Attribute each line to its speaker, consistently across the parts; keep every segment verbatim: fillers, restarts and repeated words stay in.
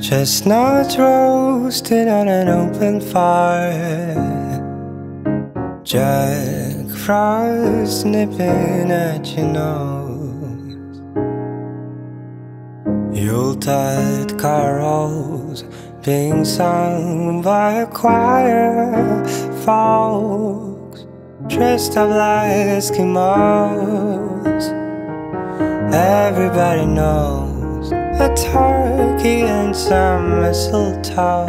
Speaker 1: Chestnuts roasted on an open fire, Jack Frost nipping at your nose, Yuletide carols being sung by a choir, folks dressed up like Eskimos. Everybody knows a turkey and some mistletoe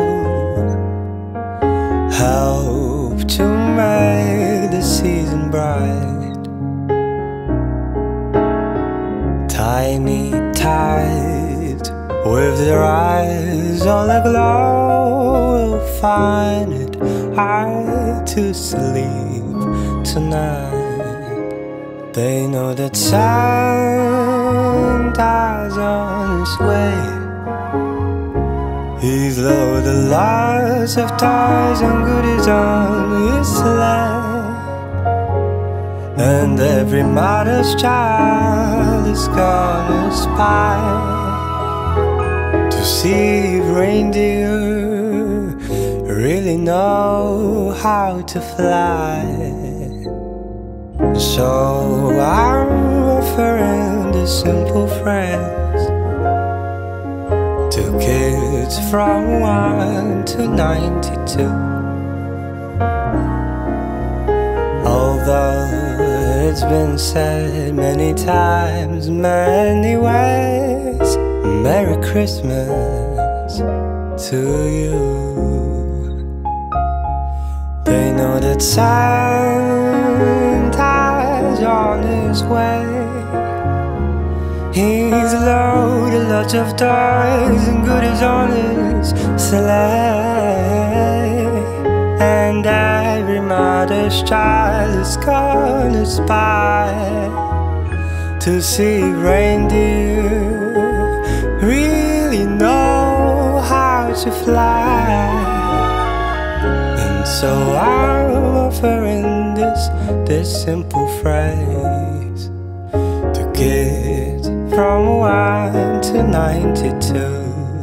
Speaker 1: help to make the season bright. Tiny tight with their eyes all aglow will find it hard to sleep tonight. They know that Santa's on his way. He's loaded lots of toys and goodies on his sleigh, and every mother's child is gonna spy to see if reindeer really know how to fly. So I'm offering this simple phrase to kids from one to ninety-two. Although it's been said many times, many ways, Merry Christmas to you. They know that Santa's on his way. He's loaded lots of toys and goodies on his sleigh, and every mother's child is gonna spy to see if reindeer really know how to fly. So I'm offering this, this simple phrase to kids from one to ninety-two.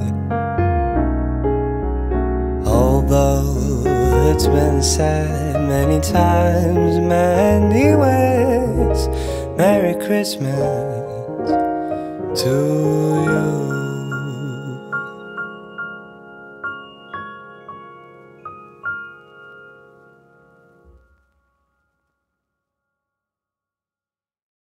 Speaker 1: Although it's been said many times, many ways, Merry Christmas to you.